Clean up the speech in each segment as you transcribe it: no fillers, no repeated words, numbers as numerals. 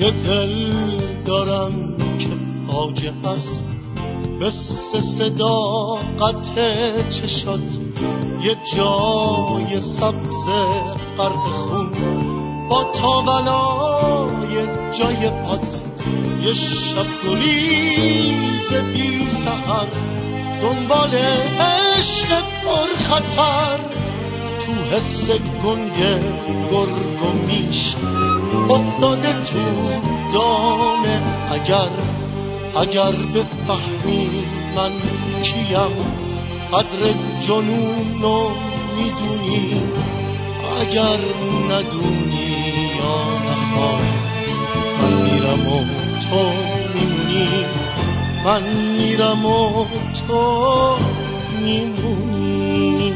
یه دل دارم که فاجعه است، مثل صداقت چشات، یه جای سبز غرق خون با تاولای جای پات، یه شب گریز بی سحر دنبال عشق پر خطر، تو حس گنگ گرگ و میش افتاده تو دام اگر بفهمی من کیم، قدر جنونو میدونی، اگر ندونی یا نخوای، من میرم و تو میمونی، من میرم و تو میمونی.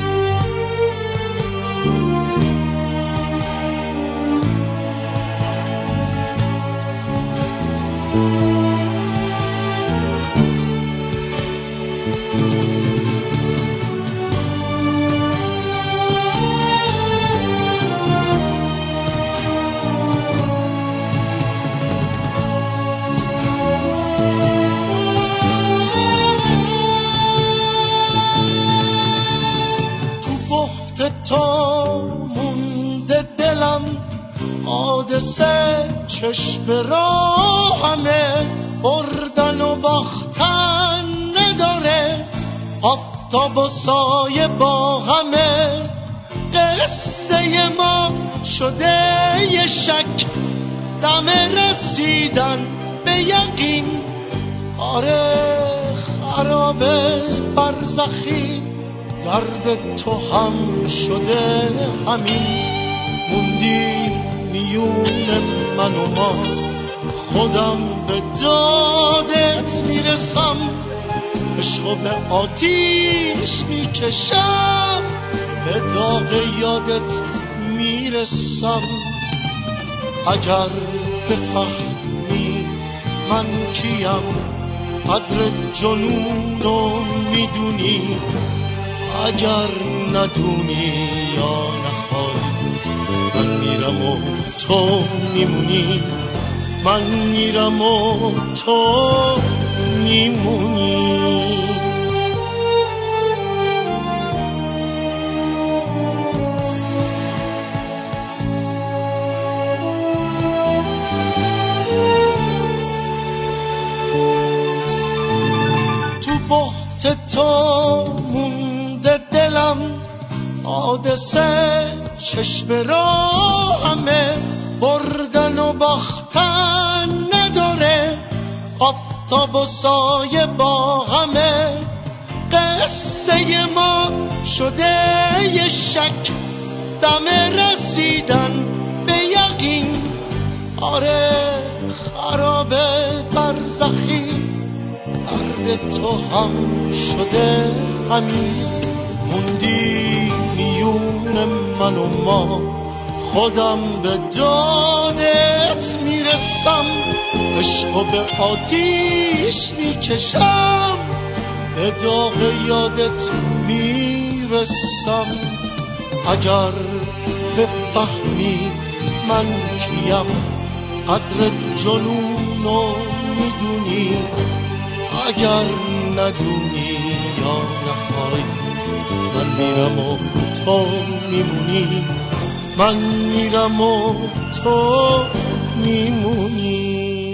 تا مونده دلم حادثه، چشم راهمه، بردن و باختن نداره، آفتاب و سایه با همه، قصه ما شده یه شک، دم رسیدن به یقین، آره خرابه برزخی، درد تو هم شده همین، موندی میون من و ما، خودم به دادت میرسم، عشقو به آتیش میکشم، به داغ یادت میرسم، اگر بفهمی من کیم، قدر جنونو میدونی، اگر ندونی یا نخوای، من میرم و تو میمونی، من میرم و تو میمونی. تو بحت تو مونده دلم حادثه، چشم راهمه، بردن و باختن نداره، آفتاب و سایه با همه، قصه ما شده یه شک، دم رسیدن به یقین، آره خرابه برزخی، درد تو هم شده همین، موندی میون من و ما، خودم به دادت میرسم، عشقو به آتیش میکشم، به داغ یادت میرسم، اگر بفهمی من کیم، قدر جنونو میدونی، اگر ندونی یا نخوای، من میرم و تو میمونی، من میرم و تو میمونی.